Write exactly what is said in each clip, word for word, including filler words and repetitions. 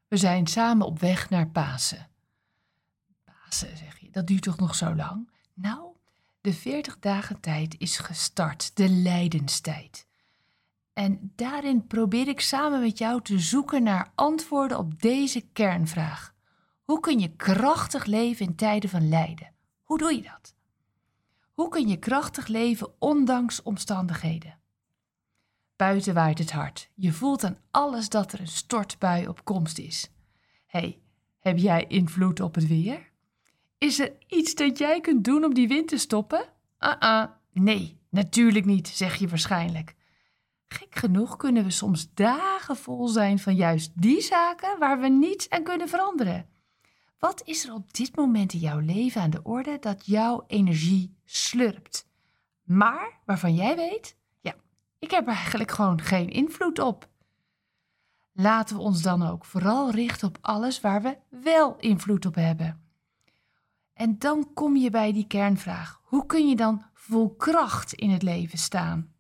We zijn samen op weg naar Pasen. Pasen, zeg je, dat duurt toch nog zo lang? Nou, de veertig dagen tijd is gestart, de lijdenstijd. En daarin probeer ik samen met jou te zoeken naar antwoorden op deze kernvraag. Hoe kun je krachtig leven in tijden van lijden? Hoe doe je dat? Hoe kun je krachtig leven ondanks omstandigheden? Buiten waait het hard. Je voelt aan alles dat er een stortbui op komst is. Hé, hey, heb jij invloed op het weer? Is er iets dat jij kunt doen om die wind te stoppen? Uh-uh, nee, natuurlijk niet, zeg je waarschijnlijk. Gek genoeg kunnen we soms dagen vol zijn van juist die zaken waar we niets aan kunnen veranderen. Wat is er op dit moment in jouw leven aan de orde dat jouw energie slurpt? Maar waarvan jij weet, ja, ik heb er eigenlijk gewoon geen invloed op. Laten we ons dan ook vooral richten op alles waar we wel invloed op hebben. En dan kom je bij die kernvraag. Hoe kun je dan vol kracht in het leven staan?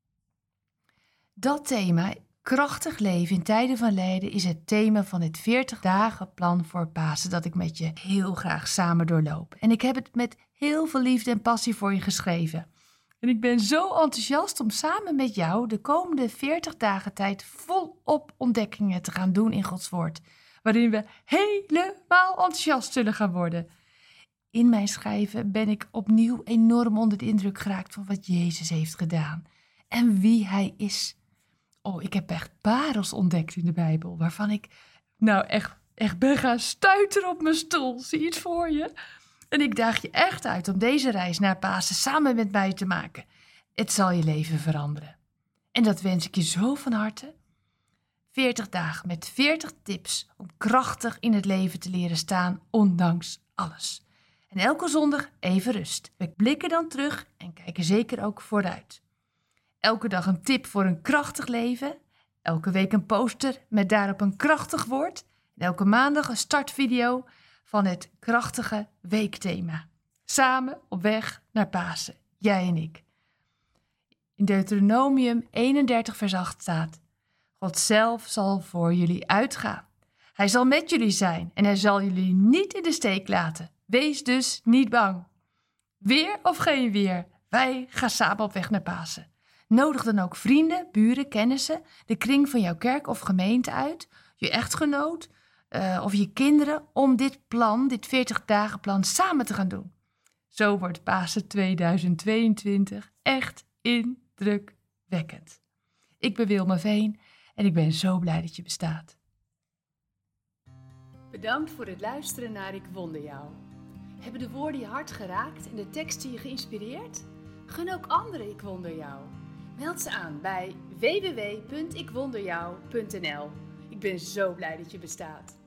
Dat thema, krachtig leven in tijden van lijden, is het thema van het veertig dagen plan voor Pasen dat ik met je heel graag samen doorloop. En ik heb het met heel veel liefde en passie voor je geschreven. En ik ben zo enthousiast om samen met jou de komende veertig dagen tijd volop ontdekkingen te gaan doen in Gods woord. Waarin we helemaal enthousiast zullen gaan worden. In mijn schrijven ben ik opnieuw enorm onder de indruk geraakt van wat Jezus heeft gedaan. En wie hij is. Oh, ik heb echt parels ontdekt in de Bijbel, waarvan ik nou echt, echt ben gaan stuiteren op mijn stoel. Zie je het voor je? En ik daag je echt uit om deze reis naar Pasen samen met mij te maken. Het zal je leven veranderen. En dat wens ik je zo van harte. veertig dagen met veertig tips om krachtig in het leven te leren staan, ondanks alles. En elke zondag even rust. We blikken dan terug en kijken zeker ook vooruit. Elke dag een tip voor een krachtig leven. Elke week een poster met daarop een krachtig woord. En elke maandag een startvideo van het krachtige weekthema. Samen op weg naar Pasen, jij en ik. In Deuteronomium eenendertig vers acht staat: God zelf zal voor jullie uitgaan. Hij zal met jullie zijn en hij zal jullie niet in de steek laten. Wees dus niet bang. Weer of geen weer, wij gaan samen op weg naar Pasen. Nodig dan ook vrienden, buren, kennissen, de kring van jouw kerk of gemeente uit, je echtgenoot uh, of je kinderen, om dit plan, dit veertig dagen plan samen te gaan doen. Zo wordt Pasen tweeduizend tweeëntwintig echt indrukwekkend. Ik ben Wilma Veen en ik ben zo blij dat je bestaat. Bedankt voor het luisteren naar Ik Wonder Jou. Hebben de woorden je hart geraakt en de teksten je geïnspireerd? Gun ook anderen Ik Wonder Jou. Meld ze aan bij w w w punt ik wonder jou punt n l. Ik ben zo blij dat je bestaat.